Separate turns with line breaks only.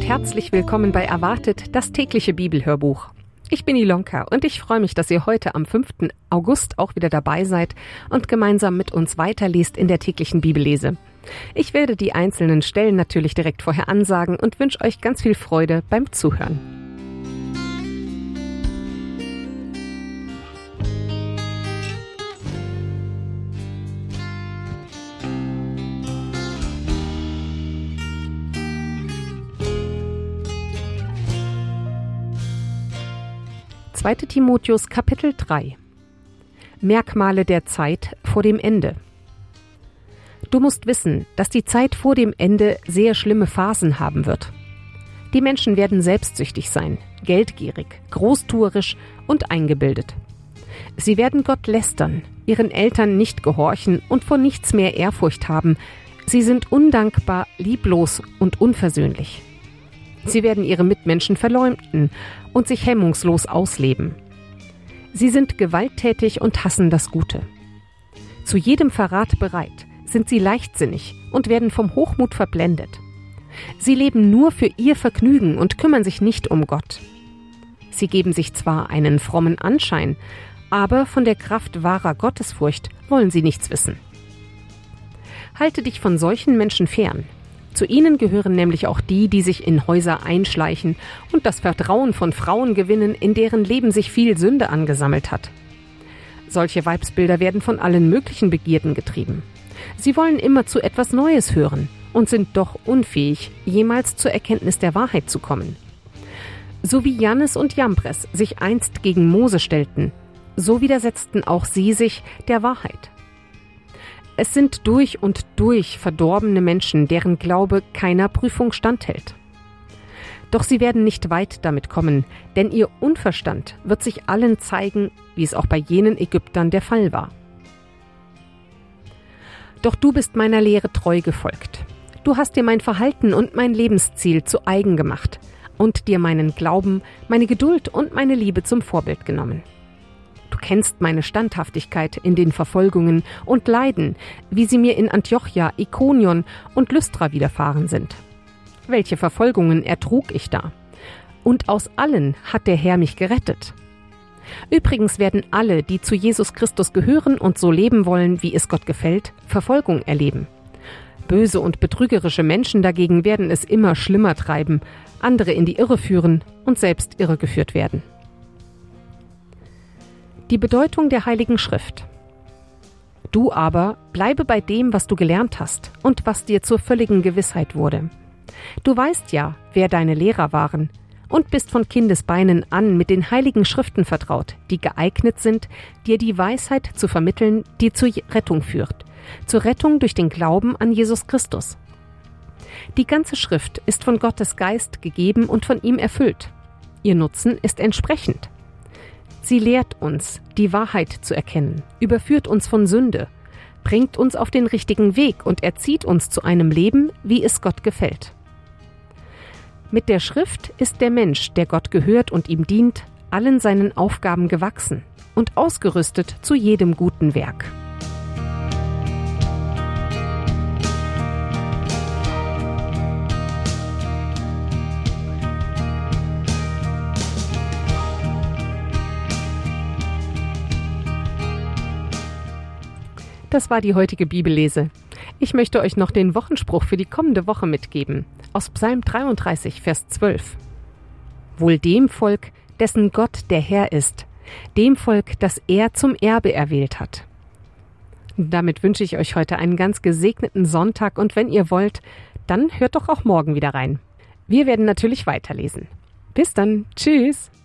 und herzlich willkommen bei Erwartet, das tägliche Bibelhörbuch. Ich bin Ilonka und ich freue mich, dass ihr heute am 5. August auch wieder dabei seid und gemeinsam mit uns weiterlest in der täglichen Bibellese. Ich werde die einzelnen Stellen natürlich direkt vorher ansagen und wünsche euch ganz viel Freude beim Zuhören. Zweite Timotheus Kapitel 3 Merkmale der Zeit vor dem Ende. Du musst wissen, dass die Zeit vor dem Ende sehr schlimme Phasen haben wird. Die Menschen werden selbstsüchtig sein, geldgierig, großtuerisch und eingebildet. Sie werden Gott lästern, ihren Eltern nicht gehorchen und vor nichts mehr Ehrfurcht haben. Sie sind undankbar, lieblos und unversöhnlich. Sie werden ihre Mitmenschen verleumden und sich hemmungslos ausleben. Sie sind gewalttätig und hassen das Gute. Zu jedem Verrat bereit, sind sie leichtsinnig und werden vom Hochmut verblendet. Sie leben nur für ihr Vergnügen und kümmern sich nicht um Gott. Sie geben sich zwar einen frommen Anschein, aber von der Kraft wahrer Gottesfurcht wollen sie nichts wissen. Halte dich von solchen Menschen fern. Zu ihnen gehören nämlich auch die sich in Häuser einschleichen und das Vertrauen von Frauen gewinnen, in deren Leben sich viel Sünde angesammelt hat. Solche Weibsbilder werden von allen möglichen Begierden getrieben. Sie wollen immer zu etwas Neues hören und sind doch unfähig, jemals zur Erkenntnis der Wahrheit zu kommen. So wie Jannes und Jambres sich einst gegen Mose stellten, so widersetzten auch sie sich der Wahrheit. Es sind durch und durch verdorbene Menschen, deren Glaube keiner Prüfung standhält. Doch sie werden nicht weit damit kommen, denn ihr Unverstand wird sich allen zeigen, wie es auch bei jenen Ägyptern der Fall war. Doch du bist meiner Lehre treu gefolgt. Du hast dir mein Verhalten und mein Lebensziel zu eigen gemacht und dir meinen Glauben, meine Geduld und meine Liebe zum Vorbild genommen. Du kennst meine Standhaftigkeit in den Verfolgungen und Leiden, wie sie mir in Antiochia, Ikonion und Lystra widerfahren sind. Welche Verfolgungen ertrug ich da? Und aus allen hat der Herr mich gerettet. Übrigens werden alle, die zu Jesus Christus gehören und so leben wollen, wie es Gott gefällt, Verfolgung erleben. Böse und betrügerische Menschen dagegen werden es immer schlimmer treiben, andere in die Irre führen und selbst irregeführt werden. Die Bedeutung der Heiligen Schrift. Du aber bleibe bei dem, was du gelernt hast und was dir zur völligen Gewissheit wurde. Du weißt ja, wer deine Lehrer waren und bist von Kindesbeinen an mit den Heiligen Schriften vertraut, die geeignet sind, dir die Weisheit zu vermitteln, die zur Rettung führt, zur Rettung durch den Glauben an Jesus Christus. Die ganze Schrift ist von Gottes Geist gegeben und von ihm erfüllt. Ihr Nutzen ist entsprechend. Sie lehrt uns, die Wahrheit zu erkennen, überführt uns von Sünde, bringt uns auf den richtigen Weg und erzieht uns zu einem Leben, wie es Gott gefällt. Mit der Schrift ist der Mensch, der Gott gehört und ihm dient, allen seinen Aufgaben gewachsen und ausgerüstet zu jedem guten Werk. Das war die heutige Bibellese. Ich möchte euch noch den Wochenspruch für die kommende Woche mitgeben, aus Psalm 33, Vers 12. Wohl dem Volk, dessen Gott der Herr ist, dem Volk, das er zum Erbe erwählt hat. Damit wünsche ich euch heute einen ganz gesegneten Sonntag und wenn ihr wollt, dann hört doch auch morgen wieder rein. Wir werden natürlich weiterlesen. Bis dann. Tschüss.